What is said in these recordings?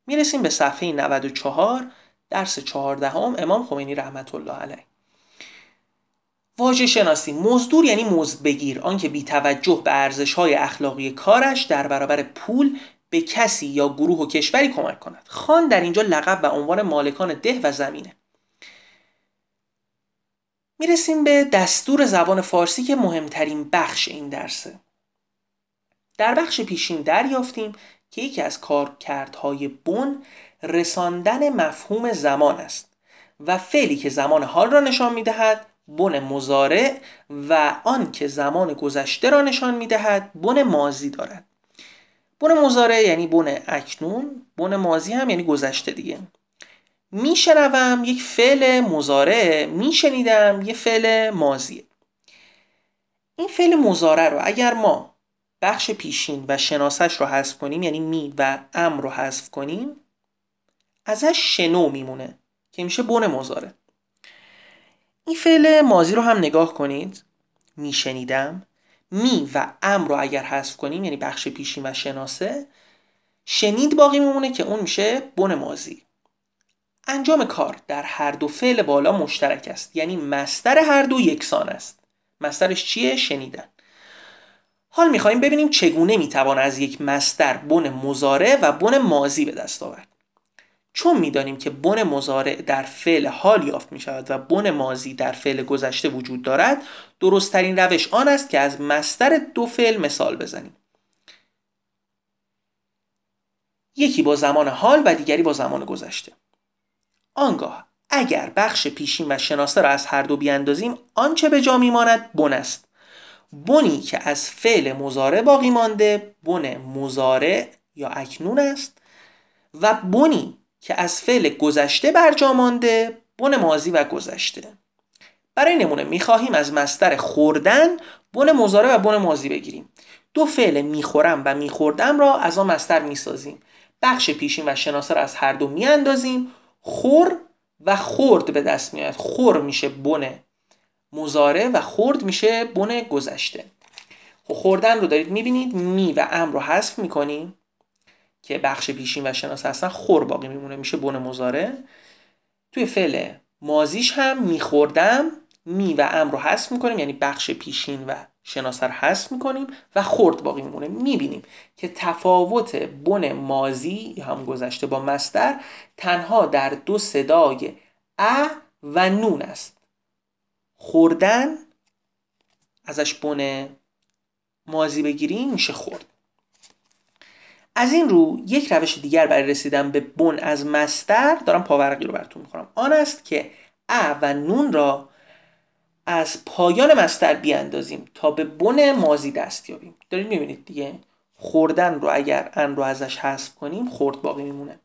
میرسیم به صفحه 94 درس 14 امام خمینی رحمت الله علیه. واژه شناسی. مزدور یعنی مزدبگیر، آنکه بی توجه به ارزش‌های اخلاقی کارش در برابر پول به کسی یا گروه و کشوری کمک کند. خان در اینجا لقب و عنوان مالکان ده و زمینه. میرسیم به دستور زبان فارسی که مهمترین بخش این درسه. در بخش پیشین دریافتیم که یکی از کارکردهای بن رساندن مفهوم زمان است و فعلی که زمان حال را نشان می‌دهد بن مضارع و آن که زمان گذشته را نشان می‌دهد بن ماضی دارد. بن مضارع یعنی بن اکنون، بن ماضی هم یعنی گذشته دیگه. میشنوم یک فعل مضارع، میشنیدم یک فعل ماضیه. این فعل مضارع رو اگر ما بخش پیشین و شناسش رو حذف کنیم، یعنی می و ام رو حذف کنیم، ازش شنو میمونه که میشه بن مضارع. این فعل ماضی رو هم نگاه کنید، میشنیدم. می و ام رو اگر حذف کنیم، یعنی بخش پیشین و شناسه، شنید باقی میمونه که اون میشه بن ماضی. انجام کار در هر دو فعل بالا مشترک است، یعنی مصدر هر دو یکسان است. مصدرش چیه؟ شنیدن. حال میخوایم ببینیم چگونه میتوان از یک مصدر بن مضارع و بن ماضی به دست آورد. چون میدانیم که بن مضارع در فعل حال یافت میشود و بن ماضی در فعل گذشته وجود دارد، درست ترین روش آن است که از مصدر دو فعل مثال بزنیم. یکی با زمان حال و دیگری با زمان گذشته. آنگاه اگر بخش پیشین و شناسه را از هر دو بیاندازیم، آنچه به جا میماند بن است. بنی که از فعل مضارع باقی مانده بن مضارع یا اکنون است و بنی که از فعل گذشته برجا مانده بن ماضی و گذشته. برای نمونه میخواهیم از مصدر خوردن بن مضارع و بن ماضی بگیریم. دو فعل میخورم و میخوردم را از آن مصدر میسازیم. بخش پیشین و شناسه را از هر دو میاندازیم. خور و خورد به دست میاد. خور میشه بن مضارع و خورد میشه بن گذشته. خوردن رو دارید میبینید، می و ام رو حذف میکنیم که بخش پیشین و شناسه هستن، خور باقی میمونه میشه بن مضارع. توی فعل ماضیش هم میخوردم، می و ام رو حذف میکنیم یعنی بخش پیشین و شناسه رو حذف میکنیم و خورد باقی میمونه. میبینیم که تفاوت بن ماضی یا هم گذشته با مصدر تنها در دو صدای ا و نون است. خوردن ازش بن ماضی بگیریم میشه خورد. از این رو یک روش دیگر برای رسیدن به بن از مصدر، دارم پاورقی رو براتون میخونم، آن است که ا و نون را از پایان مصدر بیاندازیم تا به بن ماضی دست یابیم. دارید میبینید دیگه، خوردن رو اگر ان رو ازش حذف کنیم خورد باقی میمونه.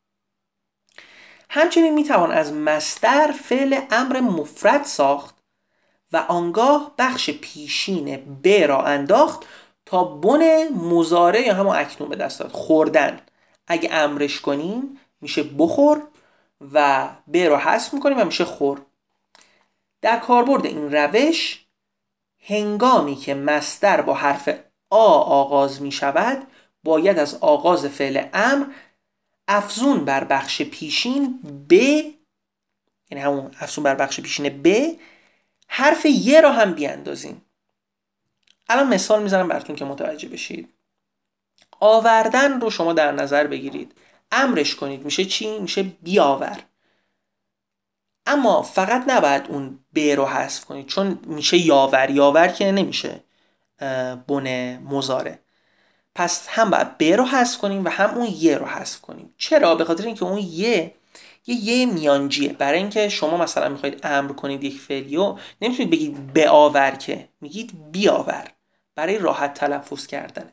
همچنین میتوان از مصدر فعل امر مفرد ساخت و آنگاه بخش پیشین ب را انداخت تا بن مضارع یا همون اکنون به دست داد. خوردن اگه امرش کنیم میشه بخور و ب رو حذف میکنیم و میشه خور. در کاربرد این روش هنگامی که مصدر با حرف آغاز میشود باید از آغاز فعل امر افزون بر بخش پیشین ب، یعنی همون افزون بر بخش پیشین ب، حرف ی را هم بیاندازیم. الان مثال میزنم براتون که متوجه بشید. آوردن رو شما در نظر بگیرید، امرش کنید میشه چی؟ میشه بیاور. اما فقط نباید اون ب رو حذف کنید چون میشه یاور. یاور که نمیشه بن مضارع. پس هم باید ب رو حذف کنیم و هم اون ی رو حذف کنیم. چرا؟ به خاطر اینکه اون یه میانجیه. برای اینکه شما مثلا میخواید امر کنید یک فعلیو، نمیتونید بگید بیاور، که میگید بیاور برای راحت تلفظ کردن.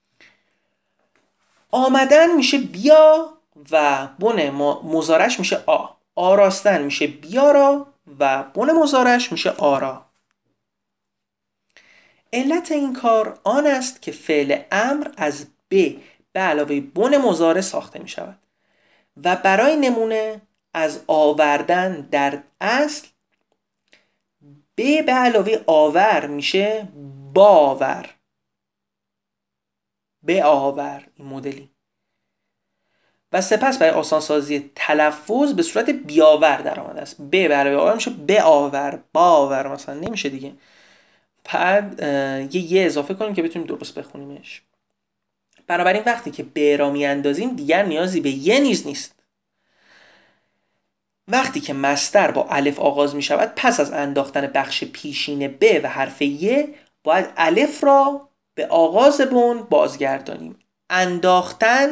آمدن میشه بیا و بن مضارعش میشه آ. آراستن میشه بیارا و بن مضارعش میشه آرا. علت این کار آن است که فعل امر از ب به علاوه بن مضارع ساخته می شود و برای نمونه از آوردن در اصل ب به علاوه آور میشه باور. به آور این مدلی. و سپس برای آسانسازی تلفظ به صورت بیاور در آمده است. ب برای بیاور میشه بیاور، باور مثلا نمیشه دیگه. بعد یه اضافه کنیم که بتونیم درست بخونیمش. بنابراین وقتی که ب را میاندازیم دیگر نیازی به یه نیز نیست. وقتی که مصدر با الف آغاز می شود، پس از انداختن بخش پیشین ب و حرف ی باید الف را به آغاز بن بازگردانیم. انداختن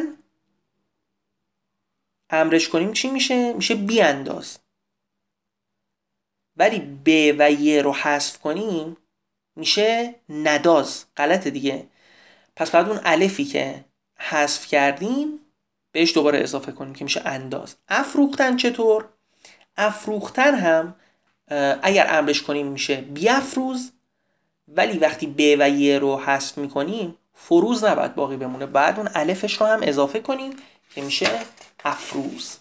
امرش کنیم چی میشه؟ میشه بیانداز. ولی ب و ی رو حذف کنیم میشه نداز. غلطه دیگه. پس بعد اون الفی که حذف کردیم بهش دوباره اضافه کنیم که میشه انداز. افروختن چطور؟ افروختن هم اگر امرش کنیم میشه بیافروز، ولی وقتی ب و ی رو حذف میکنیم فروز نباید باقی بمونه، بعد اون الفش رو هم اضافه کنیم که میشه افروز.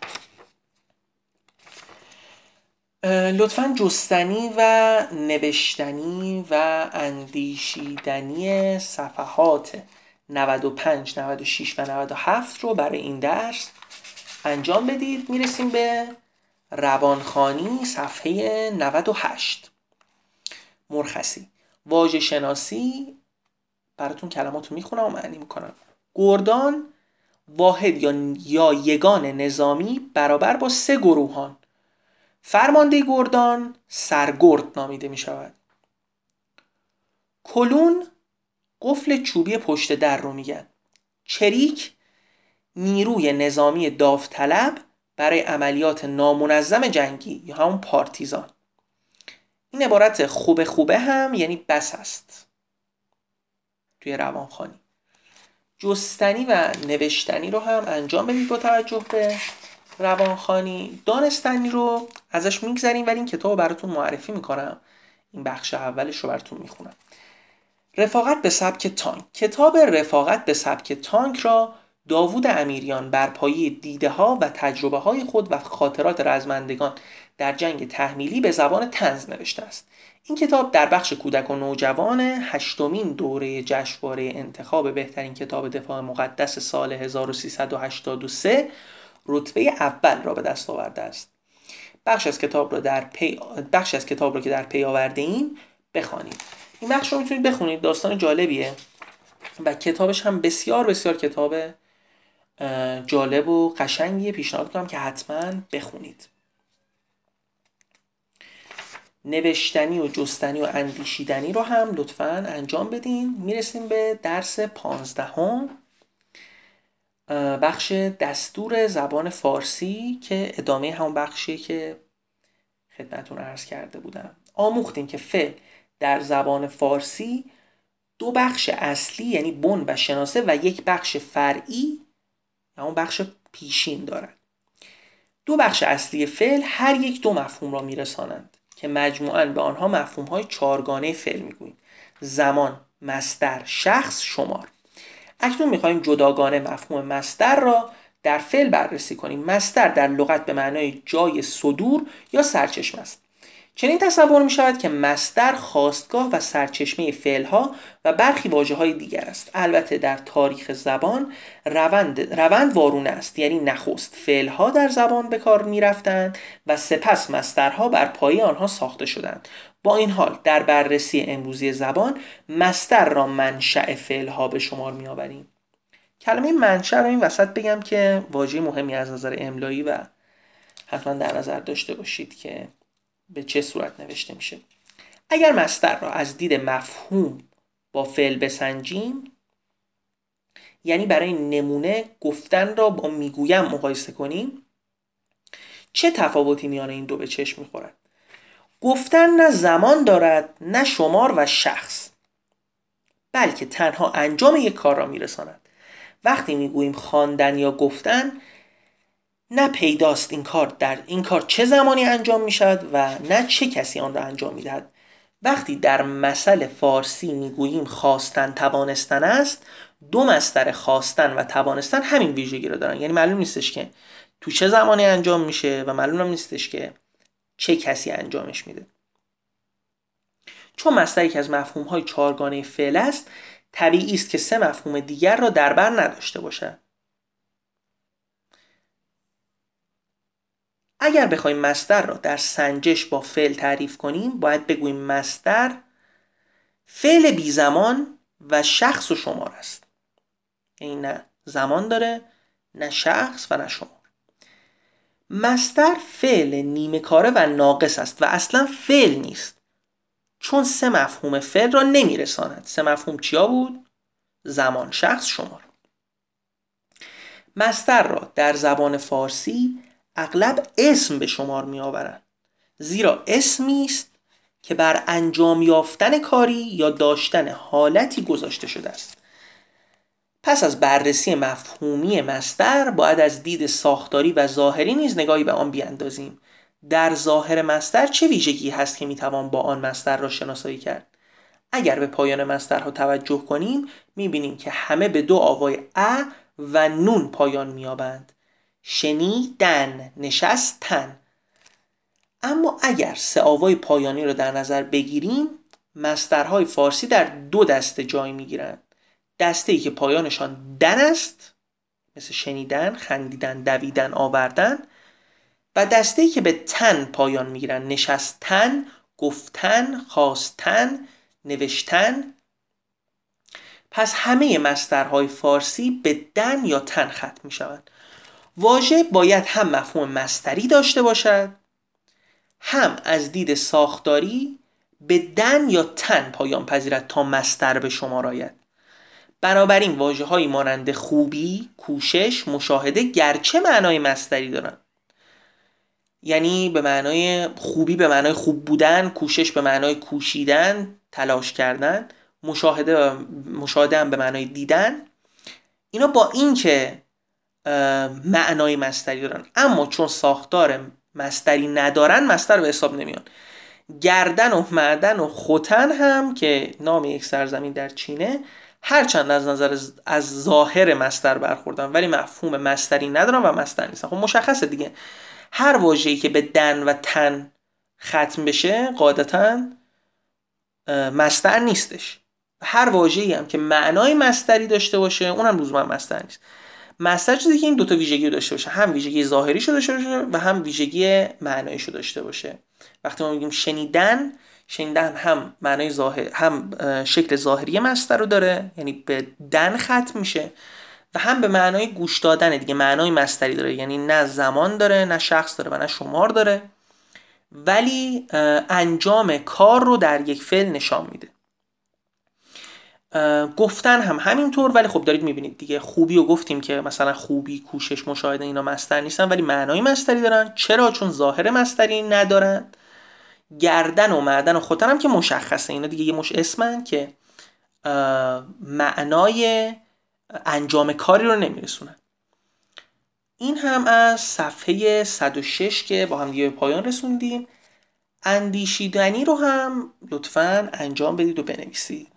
لطفاً جستنی و نوشتنی و اندیشیدنی صفحات 95, 96 و 97 رو برای این درس انجام بدید. میرسیم به روانخوانی صفحه 98. مرخصی. واژه شناسی براتون کلمات رو میخونم و معنی میکنم. گردان واحد یا یگان نظامی برابر با 3 گروهان. فرمانده گردان سرگرد نامیده می شود. کلون قفل چوبی پشت در رو میگن. چریک نیروی نظامی داوطلب برای عملیات نامنظم جنگی یا همون پارتیزان. این عبارت خوبه هم یعنی بس است توی روانخوانی. جستنی و نوشتنی رو هم انجام بدید با توجه به روانخوانی. دانستنی رو ازش میگذریم ولی این کتاب رو براتون معرفی میکنم. این بخش اولش رو براتون میخونم. رفاقت به سبک تانک. کتاب رفاقت به سبک تانک را داوود امیریان بر پایه دیده ها و تجربه های خود و خاطرات رزمندگان در جنگ تحمیلی به زبان طنز نوشته است. این کتاب در بخش کودک و نوجوان 8مین دوره جشنواره انتخاب بهترین کتاب دفاع مقدس سال 1383 رتبه اول را به دست آورده است. بخش از کتاب را که در پی آورده ایم بخوانید. این بخش رو میتونید بخونید، داستان جالبیه و کتابش هم بسیار بسیار کتاب جالب و قشنگیه. پیشنهاد میکنم که حتما بخونید. نوشتنی و جستنی و اندیشیدنی رو هم لطفاً انجام بدین. میرسیم به درس 15 بخش دستور زبان فارسی که ادامه همون بخشیه که خدمتتون عرض کرده بودم. آموختیم که فعل در زبان فارسی 2 بخش اصلی یعنی بن و شناسه و 1 بخش فرعی یا اون بخش پیشین دارد. 2 بخش اصلی فعل هر یک 2 مفهوم را میرسانند که مجموعاً به آنها مفهوم‌های 4گانه فعل میگوییم: زمان، مصدر، شخص، شمار. اکنون می‌خوایم جداگانه مفهوم مصدر را در فعل بررسی کنیم. مصدر در لغت به معنای جای صدور یا سرچشمه است. چنین تصور می شود که مصدر خاستگاه و سرچشمه فعلها و برخی واژه‌های دیگر است. البته در تاریخ زبان روند وارونه است، یعنی نخست فعلها در زبان به کار می رفتند و سپس مصدرها بر پایه آنها ساخته شدند. با این حال در بررسی امروزی زبان مصدر را منشأ فعلها به شمار می آوریم. کلمه منشأ رو این وسط بگم که واژه مهمی از نظر املایی و حتما در نظر داشته باشید که به چه صورت نوشته میشه. اگر مصدر را از دید مفهوم با فعل بسنجیم، یعنی برای نمونه گفتن را با میگویم مقایسه کنیم، چه تفاوتی میان این دو به چشم میخورد؟ گفتن نه زمان دارد نه شمار و شخص، بلکه تنها انجام یک کار را میرساند. وقتی میگوییم خواندن یا گفتن، نه پیداست این کار چه زمانی انجام می شود و نه چه کسی آن را انجام می دهد. وقتی در مثل فارسی می گوییم خواستن توانستن است، 2 مصدر خواستن و توانستن همین ویژگی را دارن، یعنی معلوم نیستش که تو چه زمانی انجام میشه و معلوم نیستش که چه کسی انجامش میده. چون مصدر یک از مفهوم‌های 4گانه فعل است، طبیعی است که 3 مفهوم دیگر را در بر نداشته باشد. اگر بخوایم مصدر را در سنجش با فعل تعریف کنیم باید بگوییم مصدر فعل بی زمان و شخص و شمار است. یعنی نه زمان داره، نه شخص و نه شمار. مصدر فعل نیمه کاره و ناقص است و اصلا فعل نیست، چون 3 مفهوم فعل را نمیرساند. 3 مفهوم چیا بود؟ زمان، شخص، شمار. مصدر را در زبان فارسی اغلب اسم به شمار می آورند، زیرا اسمی است که بر انجام یافتن کاری یا داشتن حالتی گذاشته شده است. پس از بررسی مفهومی مصدر باید از دید ساختاری و ظاهری نیز نگاهی به آن بیاندازیم. در ظاهر مصدر چه ویژگی هست که میتوان با آن مصدر را شناسایی کرد؟ اگر به پایان مصدرها توجه کنیم میبینیم که همه به 2 آوای ا و نون پایان مییابند. شنیدن، نشستن. اما اگر 3 آوای پایانی را در نظر بگیریم مصدرهای فارسی در 2 دسته جای میگیرند. دسته‌ای که پایانشان دن است، مثل شنیدن، خندیدن، دویدن، آوردن، و دسته‌ای که به تن پایان میگیرن، نشستن، گفتن، خواستن، نوشتن. پس همه مصدرهای فارسی به دن یا تن ختم میشوند. واژه باید هم مفهوم مصدری داشته باشد، هم از دید ساختاری به دن یا تن پایان پذیرد تا مصدر به شمار آید. بنابراین واژه‌هایی مانند خوبی، کوشش، مشاهده گرچه معنای مصدری دارند، یعنی به معنای خوبی به معنای خوب بودن، کوشش به معنای کوشیدن، تلاش کردن، مشاهده هم به معنای دیدن، اینا با این که معنای مصدری دارن اما چون ساختار مصدری ندارن مصدر به حساب نمیان. گردن و معدن و ختن هم که نام یک سرزمین در چینه هرچند از نظر از ظاهر مصدر برخوردن ولی مفهوم مصدری ندارن و مصدر نیستن. خب مشخصه دیگه هر واژه‌ای که به دن و تن ختم بشه قاعدتاً مصدر نیستش. هر واژه‌ای هم که معنای مصدری داشته باشه اونم لزوما مصدر نیست. مصدر چیزی که این 2 تا ویژگی رو داشته باشه، هم ویژگی ظاهریشو داشته باشه و هم ویژگی معناییشو داشته باشه. وقتی ما میگیم شنیدن هم معنای ظاهر، هم شکل ظاهری مصدر رو داره، یعنی به دن ختم میشه، و هم به معنای گوش دادن دیگه معنای مصدری داره، یعنی نه زمان داره، نه شخص داره و نه شمار داره، ولی انجام کار رو در یک فعل نشان میده. گفتن هم همینطور، ولی خب دارید میبینید دیگه خوبی رو گفتیم که مثلا خوبی، کوشش، مشاهده اینا مصدر نیستن ولی معنای مصدری دارن. چرا؟ چون ظاهر مصدری ندارن. گردن و معدن و ختن هم که مشخصه، اینا دیگه یه مش اسمن که معنای انجام کاری رو نمیرسونن. این هم از صفحه 106 که با هم دیگه به پایان رسوندیم. اندیشیدنی رو هم لطفاً انجام بدید و بنویسید.